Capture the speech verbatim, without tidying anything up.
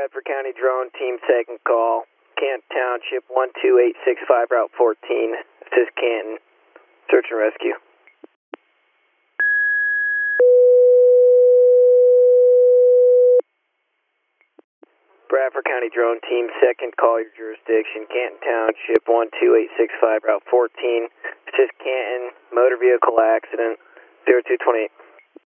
Bradford County Drone Team, second call. Canton Township, one two eight six five, Route fourteen. Assist Canton. Search and rescue. Bradford County Drone Team, second call, your jurisdiction. Canton Township, one two eight six five, Route fourteen. Assist Canton, motor vehicle accident, zero two two eight.